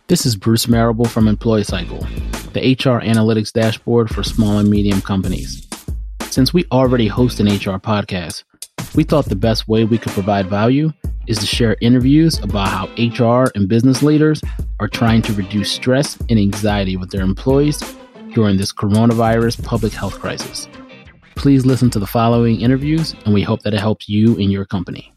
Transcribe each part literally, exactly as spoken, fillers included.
This is Bruce Marable from Employee Cycle, the H R analytics dashboard for small and medium companies. Since we already host an H R podcast, we thought the best way we could provide value is to share interviews about how H R and business leaders are trying to reduce stress and anxiety with their employees during this coronavirus public health crisis. Please listen to the following interviews, and we hope that it helps you and your company.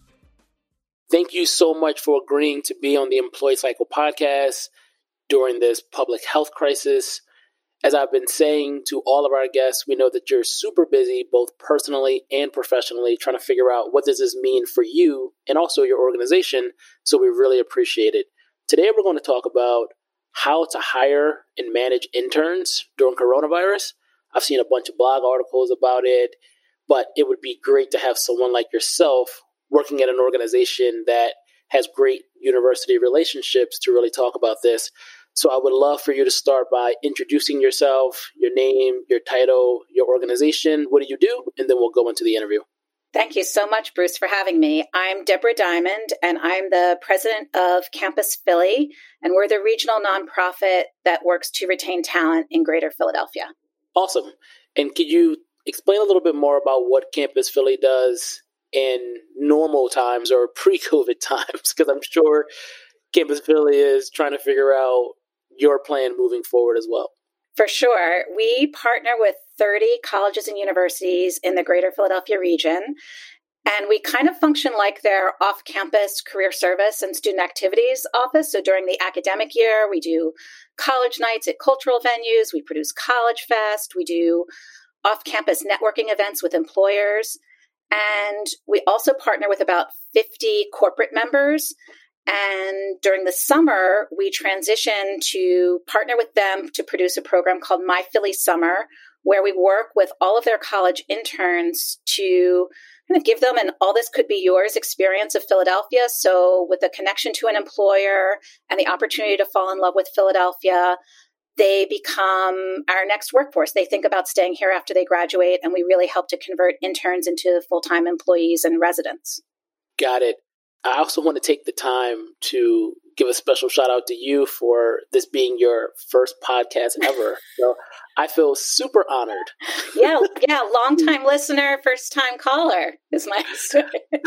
Thank you so much for agreeing to be on the Employee Cycle podcast during this public health crisis. As I've been saying to all of our guests, we know that you're super busy, both personally and professionally, trying to figure out what does this mean for you and also your organization. So we really appreciate it. Today, we're going to talk about how to hire and manage interns during coronavirus. I've seen a bunch of blog articles about it, but it would be great to have someone like yourself working at an organization that has great university relationships to really talk about this. So I would love for you to start by introducing yourself, your name, your title, your organization. What do you do? And then we'll go into the interview. Thank you so much, Bruce, for having me. I'm Deborah Diamond, and I'm the president of Campus Philly, and we're the regional nonprofit that works to retain talent in Greater Philadelphia. Awesome. And could you explain a little bit more about what Campus Philly does in normal times or pre-COVID times? Because I'm sure Campus Philly is trying to figure out your plan moving forward as well. For sure. We partner with thirty colleges and universities in the Greater Philadelphia region, and we kind of function like their off-campus career service and student activities office. So during the academic year, we do college nights at cultural venues, we produce College Fest, we do off-campus networking events with employers, and we also partner with about fifty corporate members. And during the summer, we transition to partner with them to produce a program called My Philly Summer, where we work with all of their college interns to kind of give them an all this could be yours experience of Philadelphia. So with a connection to an employer and the opportunity to fall in love with Philadelphia, they become our next workforce. They think about staying here after they graduate, and we really help to convert interns into full-time employees and residents. Got it. I also want to take the time to give a special shout out to you for this being your first podcast ever. So I feel super honored. Yeah, yeah, long time listener, first time caller is my story.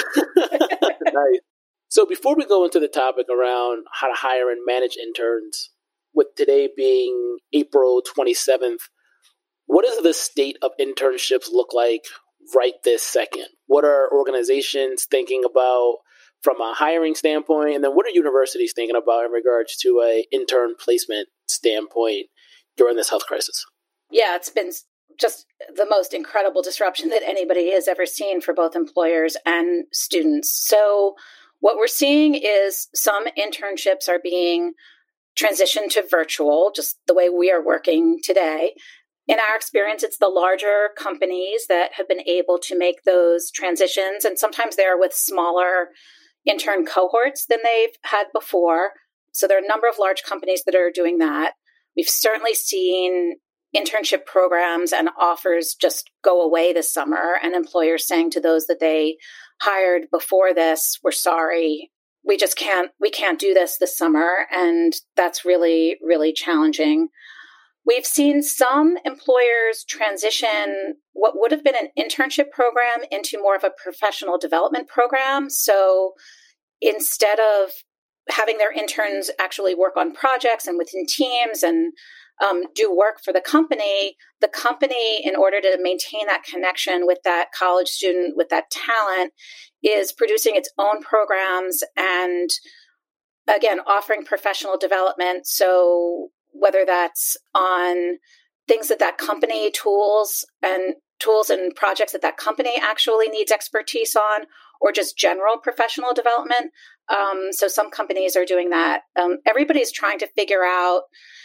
Nice. So before we go into the topic around how to hire and manage interns, with today being April twenty-seventh, what does the state of internships look like right this second? What are organizations thinking about from a hiring standpoint? And then what are universities thinking about in regards to a intern placement standpoint during this health crisis? Yeah, it's been just the most incredible disruption that anybody has ever seen for both employers and students. So what we're seeing is some internships are being transitioned to virtual, just the way we are working today. In our experience, it's the larger companies that have been able to make those transitions, and sometimes they're with smaller intern cohorts than they've had before. So there are a number of large companies that are doing that. We've certainly seen internship programs and offers just go away this summer, and employers saying to those that they hired before this, we're sorry, we just can't, we can't do this this summer. And that's really, really challenging. We've seen some employers transition what would have been an internship program into more of a professional development program. So instead of having their interns actually work on projects and within teams and um, do work for the company, the company, in order to maintain that connection with that college student, with that talent, is producing its own programs and, again, offering professional development. So whether that's on things that that company tools and tools and projects that that company actually needs expertise on, or just general professional development. Um, so some companies are doing that. Um, everybody's trying to figure out,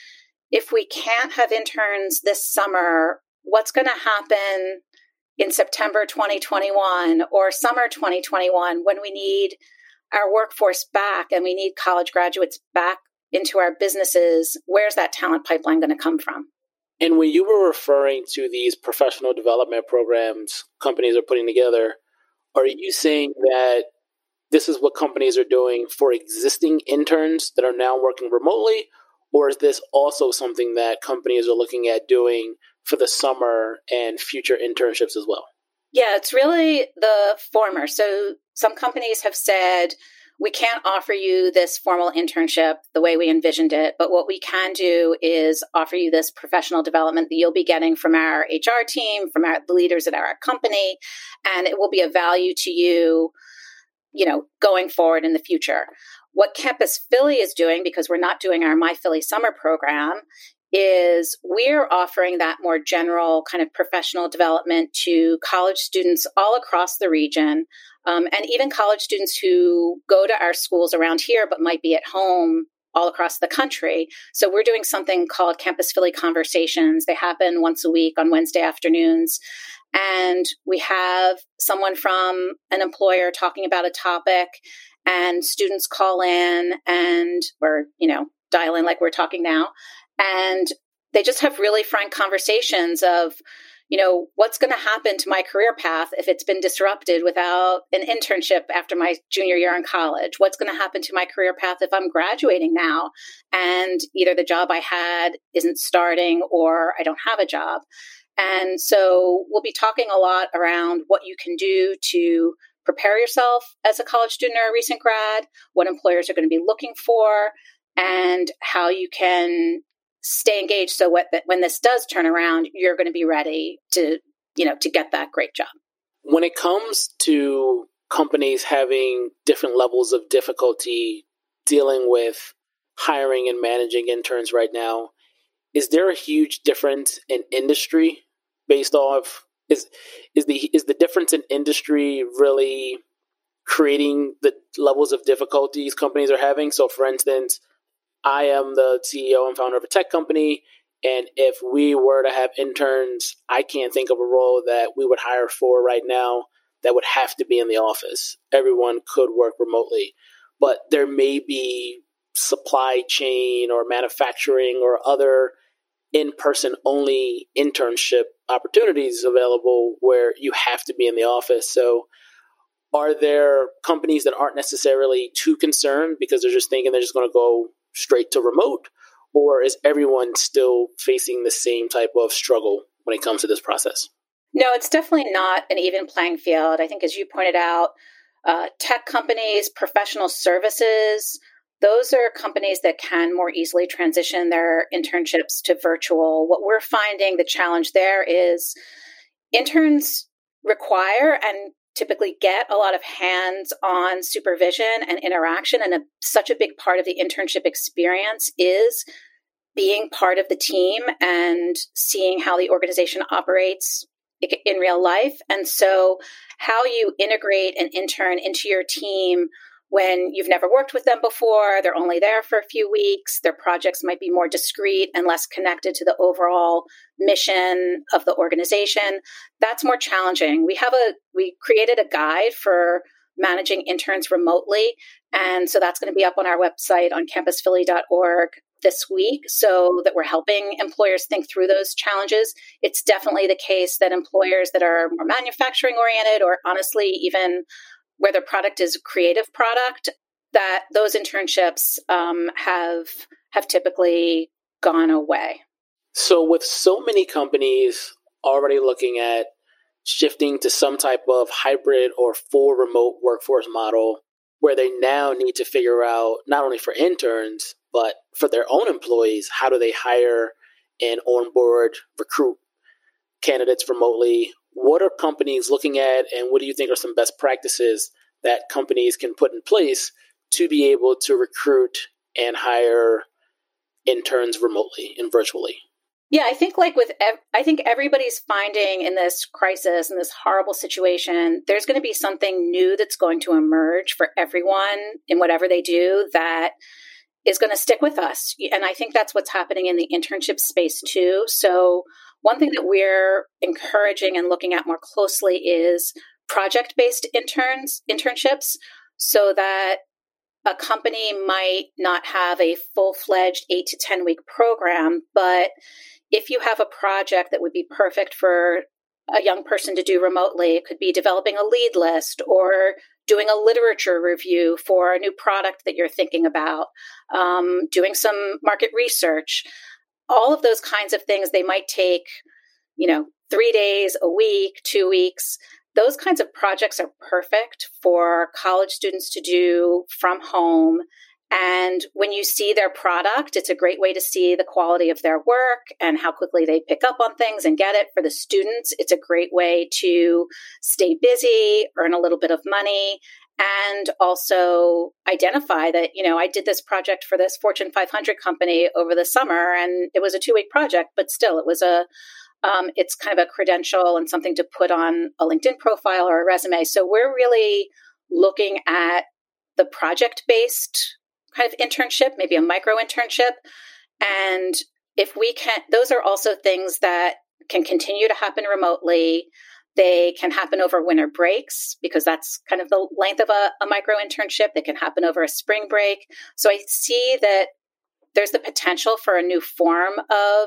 if we can't have interns this summer, what's going to happen in September twenty twenty-one or summer twenty twenty-one when we need our workforce back and we need college graduates back into our businesses? Where's that talent pipeline going to come from? And when you were referring to these professional development programs companies are putting together, are you saying that this is what companies are doing for existing interns that are now working remotely? Or is this also something that companies are looking at doing for the summer and future internships as well? Yeah, it's really the former. So some companies have said, we can't offer you this formal internship the way we envisioned it, but what we can do is offer you this professional development that you'll be getting from our H R team, from our, the leaders at our company, and it will be of value to you, you know, going forward in the future. What Campus Philly is doing, because we're not doing our My Philly Summer program, is we're offering that more general kind of professional development to college students all across the region, um, and even college students who go to our schools around here but might be at home all across the country. So we're doing something called Campus Philly Conversations. They happen once a week on Wednesday afternoons. And we have someone from an employer talking about a topic, and students call in and, or, you know, dial in like we're talking now. And they just have really frank conversations of, you know, what's going to happen to my career path if it's been disrupted without an internship after my junior year in college? What's going to happen to my career path if I'm graduating now and either the job I had isn't starting or I don't have a job? And so we'll be talking a lot around what you can do to prepare yourself as a college student or a recent grad, what employers are going to be looking for, and how you can stay engaged so what, that when this does turn around, you're going to be ready to, you know, to get that great job. When it comes to companies having different levels of difficulty dealing with hiring and managing interns right now, is there a huge difference in industry based off, is is the is the difference in industry really creating the levels of difficulties companies are having? So for instance, I am the C E O and founder of a tech company, and if we were to have interns, I can't think of a role that we would hire for right now that would have to be in the office. Everyone could work remotely, but there may be supply chain or manufacturing or other in-person only internship opportunities available where you have to be in the office. So are there companies that aren't necessarily too concerned because they're just thinking they're just going to go straight to remote? Or is everyone still facing the same type of struggle when it comes to this process? No, it's definitely not an even playing field. I think, as you pointed out, uh, tech companies, professional services, those are companies that can more easily transition their internships to virtual. What we're finding the challenge there is interns require and typically get a lot of hands-on supervision and interaction. And a, such a big part of the internship experience is being part of the team and seeing how the organization operates in real life. And so how you integrate an intern into your team when you've never worked with them before, they're only there for a few weeks, their projects might be more discrete and less connected to the overall mission of the organization, that's more challenging. We have a, we created a guide for managing interns remotely. And so that's going to be up on our website on campus philly dot org this week, so that we're helping employers think through those challenges. It's definitely the case that employers that are more manufacturing oriented, or honestly, even where the product is a creative product, that those internships um, have have typically gone away. So with so many companies already looking at shifting to some type of hybrid or full remote workforce model, where they now need to figure out, not only for interns, but for their own employees, how do they hire and onboard, recruit candidates remotely? What are companies looking at, and what do you think are some best practices that companies can put in place to be able to recruit and hire interns remotely and virtually? Yeah, I think like with, ev- I think everybody's finding in this crisis, in this horrible situation, there's going to be something new that's going to emerge for everyone in whatever they do that is going to stick with us. And I think that's what's happening in the internship space too. So one thing that we're encouraging and looking at more closely is project-based interns, internships, so that a company might not have a full-fledged eight to ten week program, but if you have a project that would be perfect for a young person to do remotely, it could be developing a lead list or doing a literature review for a new product that you're thinking about, um, doing some market research. All of those kinds of things, they might take, you know, three days, a week, two weeks. Those kinds of projects are perfect for college students to do from home. And when you see their product, it's a great way to see the quality of their work and how quickly they pick up on things and get it. For the students, it's a great way to stay busy, earn a little bit of money, and also identify that, you know, I did this project for this Fortune five hundred company over the summer, and it was a two-week project, but still it was a, um, it's kind of a credential and something to put on a LinkedIn profile or a resume. So we're really looking at the project-based kind of internship, maybe a micro internship. And if we can, those are also things that can continue to happen remotely. They can happen over winter breaks because that's kind of the length of a, a micro internship. They can happen over a spring break. So I see that there's the potential for a new form of,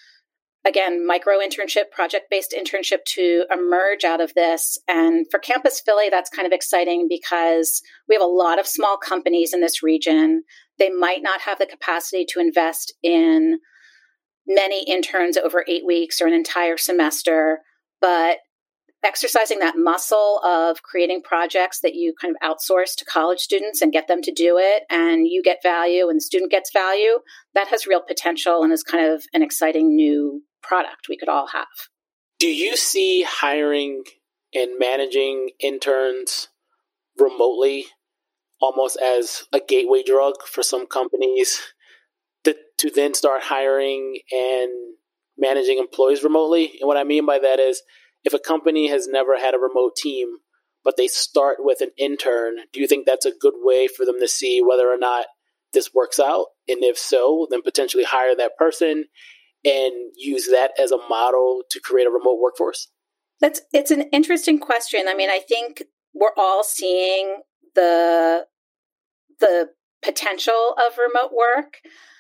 again, micro internship, project-based internship to emerge out of this. And for Campus Philly, that's kind of exciting because we have a lot of small companies in this region. They might not have the capacity to invest in many interns over eight weeks or an entire semester, but exercising that muscle of creating projects that you kind of outsource to college students and get them to do it, and you get value and the student gets value, that has real potential and is kind of an exciting new product we could all have. Do you see hiring and managing interns remotely almost as a gateway drug for some companies to, to then start hiring and managing employees remotely? And what I mean by that is, if a company has never had a remote team, but they start with an intern, do you think that's a good way for them to see whether or not this works out? And if so, then potentially hire that person and use that as a model to create a remote workforce? That's it's an interesting question. I mean, I think we're all seeing the the potential of remote work.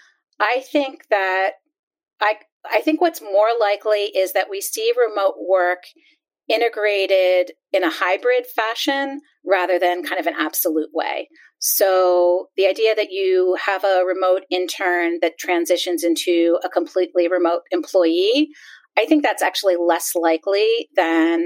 I think that I I think what's more likely is that we see remote work integrated in a hybrid fashion rather than kind of an absolute way. So the idea that you have a remote intern that transitions into a completely remote employee, I think that's actually less likely than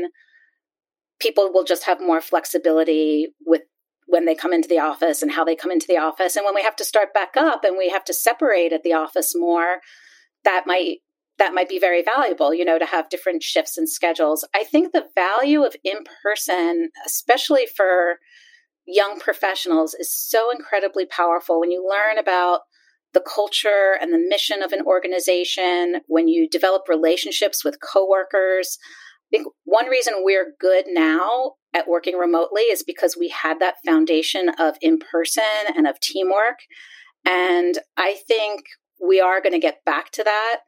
people will just have more flexibility with when they come into the office and how they come into the office. And when we have to start back up and we have to separate at the office more, that might that might be very valuable, you know, to have different shifts and schedules. I think the value of in-person, especially for young professionals, is so incredibly powerful when you learn about the culture and the mission of an organization, when you develop relationships with coworkers. I think one reason we're good now at working remotely is because we had that foundation of in-person and of teamwork. And I think we are going to get back to that,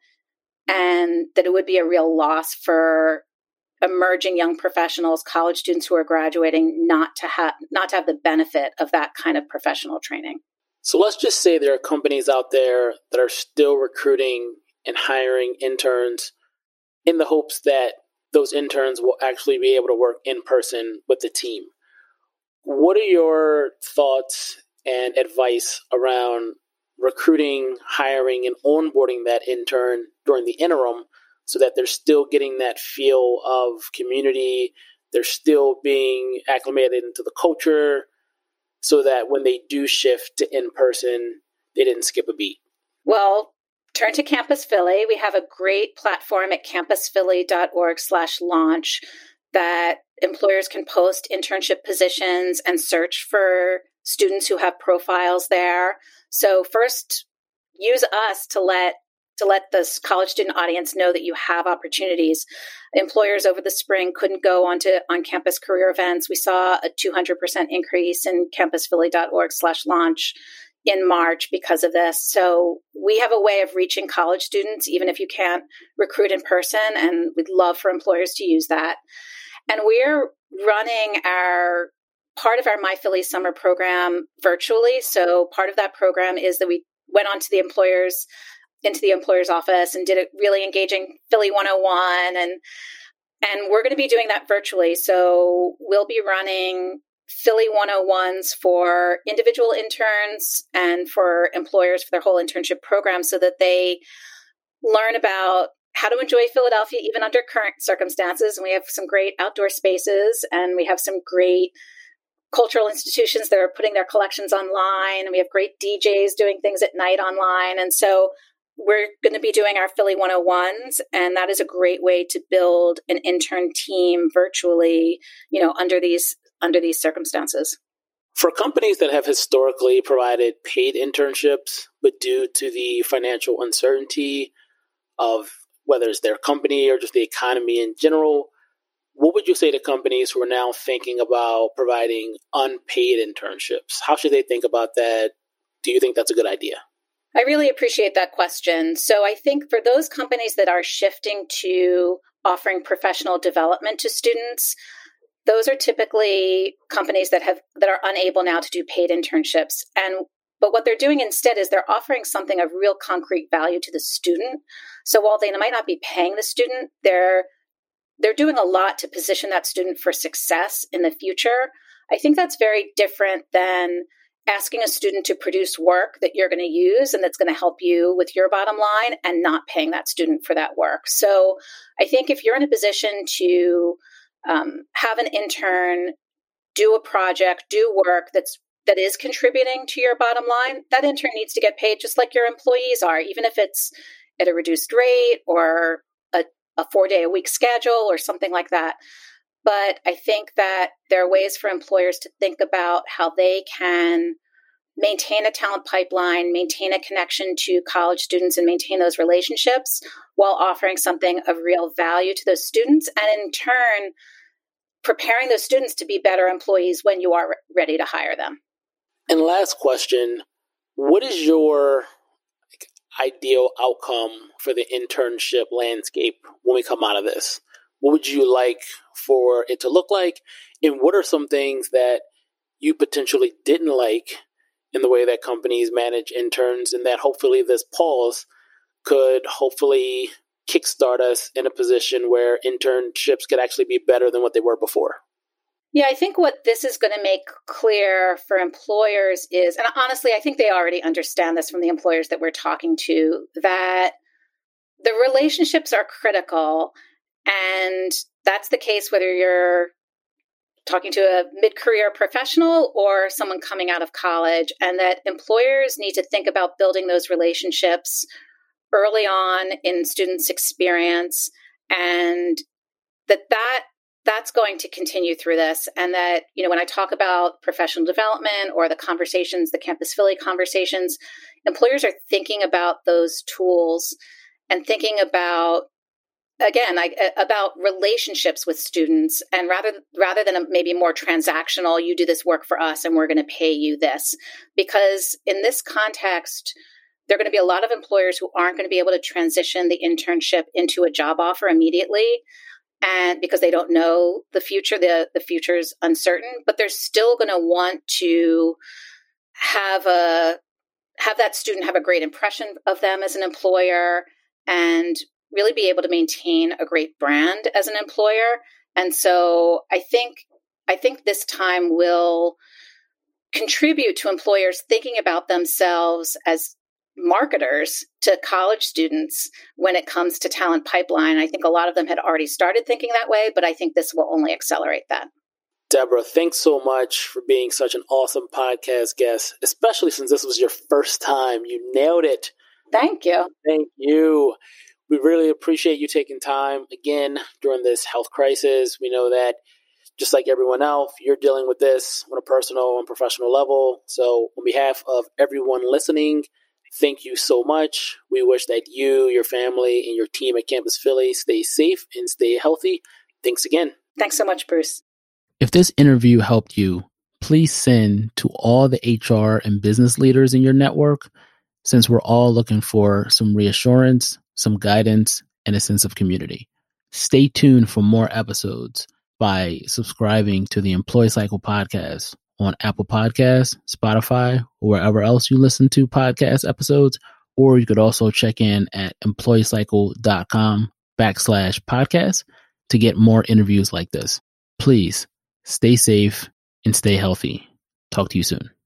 and that it would be a real loss for emerging young professionals, college students who are graduating, not to have not to have the benefit of that kind of professional training. So let's just say there are companies out there that are still recruiting and hiring interns in the hopes that those interns will actually be able to work in person with the team. What are your thoughts and advice around recruiting, hiring, and onboarding that intern during the interim so that they're still getting that feel of community, they're still being acclimated into the culture, so that when they do shift to in-person, they didn't skip a beat? Well, turn to Campus Philly. We have a great platform at campusphilly.org slash launch that employers can post internship positions and search for students who have profiles there. So first, use us to let to let this college student audience know that you have opportunities. Employers over the spring couldn't go onto on-campus career events. We saw a two hundred percent increase in campusphilly.org slash launch in March because of this. So we have a way of reaching college students, even if you can't recruit in person, and we'd love for employers to use that. And we're running our part of our My Philly Summer program virtually. So part of that program is that we went on to the employers, into the employer's office and did a really engaging Philly one oh one. And, and we're going to be doing that virtually. So we'll be running Philly one oh ones for individual interns and for employers for their whole internship program so that they learn about how to enjoy Philadelphia even under current circumstances. And we have some great outdoor spaces, and we have some great cultural institutions that are putting their collections online, and we have great D Js doing things at night online. And so we're going to be doing our Philly one oh ones, and that is a great way to build an intern team virtually, you know, under these under these circumstances. For companies that have historically provided paid internships, but due to the financial uncertainty of whether it's their company or just the economy in general, what would you say to companies who are now thinking about providing unpaid internships? How should they think about that? Do you think that's a good idea? I really appreciate that question. So I think for those companies that are shifting to offering professional development to students, those are typically companies that have that are unable now to do paid internships. And but what they're doing instead is they're offering something of real concrete value to the student. So while they might not be paying the student, they're they're doing a lot to position that student for success in the future. I think that's very different than asking a student to produce work that you're going to use and that's going to help you with your bottom line and not paying that student for that work. So I think if you're in a position to um, have an intern do a project, do work that's that is contributing to your bottom line, that intern needs to get paid just like your employees are, even if it's at a reduced rate or a, a four-day-a-week schedule or something like that. But I think that there are ways for employers to think about how they can maintain a talent pipeline, maintain a connection to college students, and maintain those relationships while offering something of real value to those students, and in turn, preparing those students to be better employees when you are re- ready to hire them. And last question, what is your ideal outcome for the internship landscape when we come out of this? What would you like for it to look like? And what are some things that you potentially didn't like in the way that companies manage interns, and that hopefully this pause could hopefully kickstart us in a position where internships could actually be better than what they were before? Yeah, I think what this is going to make clear for employers is, and honestly, I think they already understand this from the employers that we're talking to, that the relationships are critical. And that's the case whether you're talking to a mid-career professional or someone coming out of college, and that employers need to think about building those relationships early on in students' experience, and that that that's going to continue through this. And that, you know, when I talk about professional development or the conversations, the Campus Philly conversations, employers are thinking about those tools and thinking about, again, I, about relationships with students, and rather rather than a maybe more transactional, you do this work for us and we're going to pay you this. Because in this context, there are going to be a lot of employers who aren't going to be able to transition the internship into a job offer immediately, and because they don't know the future, the, the future is uncertain, but they're still going to want to have a have that student have a great impression of them as an employer and really be able to maintain a great brand as an employer. And so I think I think this time will contribute to employers thinking about themselves as marketers to college students when it comes to talent pipeline. I think a lot of them had already started thinking that way, but I think this will only accelerate that. Deborah, thanks so much for being such an awesome podcast guest, especially since this was your first time. You nailed it. Thank you. Thank you. We really appreciate you taking time again during this health crisis. We know that just like everyone else, you're dealing with this on a personal and professional level. So on behalf of everyone listening, thank you so much. We wish that you, your family, and your team at Campus Philly stay safe and stay healthy. Thanks again. Thanks so much, Bruce. If this interview helped you, please send to all the H R and business leaders in your network, since we're all looking for some reassurance, some guidance, and a sense of community. Stay tuned for more episodes by subscribing to the Employee Cycle podcast on Apple Podcasts, Spotify, or wherever else you listen to podcast episodes. Or you could also check in at employeecycle.com backslash podcast to get more interviews like this. Please stay safe and stay healthy. Talk to you soon.